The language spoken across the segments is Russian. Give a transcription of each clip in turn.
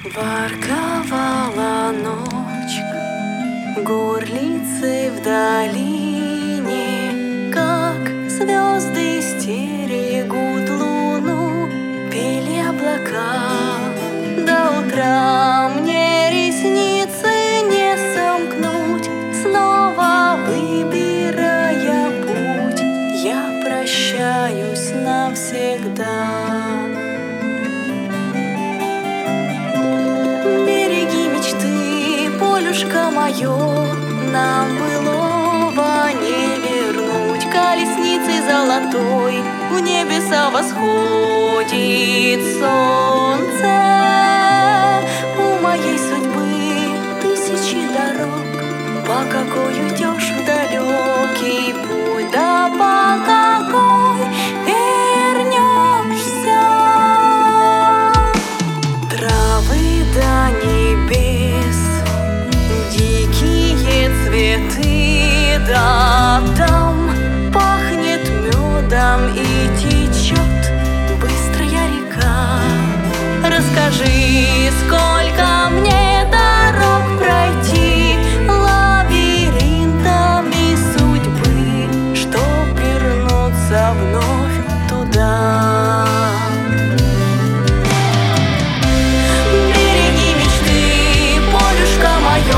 Ворковала ночь горлицей в долине, как звезды стерегут луну, пели облака. До утра мне ресницы не сомкнуть, снова выбирая путь, я прощаюсь навсегда. Полюшка мое, нам былого не вернуть. Колесницей золотой в небеса восходит солнце. У моей судьбы тысячи дорог, по какой уйдешь в далекий путь, да по какой вернешься. Травы до небес, дикие цветы, да там пахнет медом и течет быстрая река. Расскажи, сколько мне дорог пройти лабиринтами судьбы, чтоб вернуться вновь туда. Береги мечты, полюшка мое,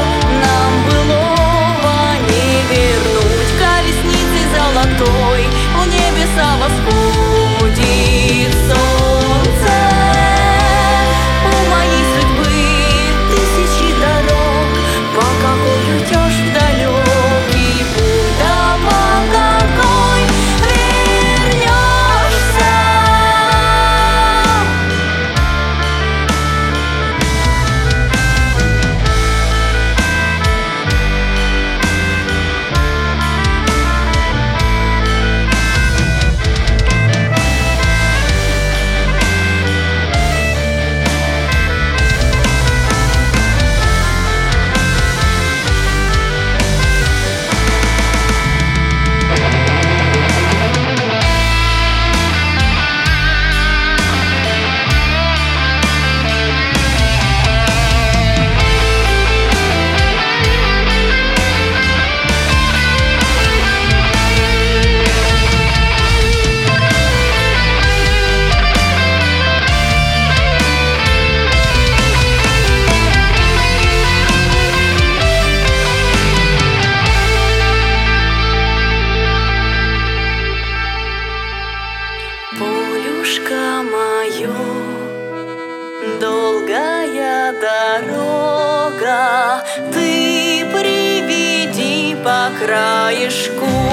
в небеса восходит солнце. У моей судьбы тысячи дорог, по какой уйдешь в далекий путь, да по какой вернешься. Полюшка мое, долгая дорога, ты приведи по краешку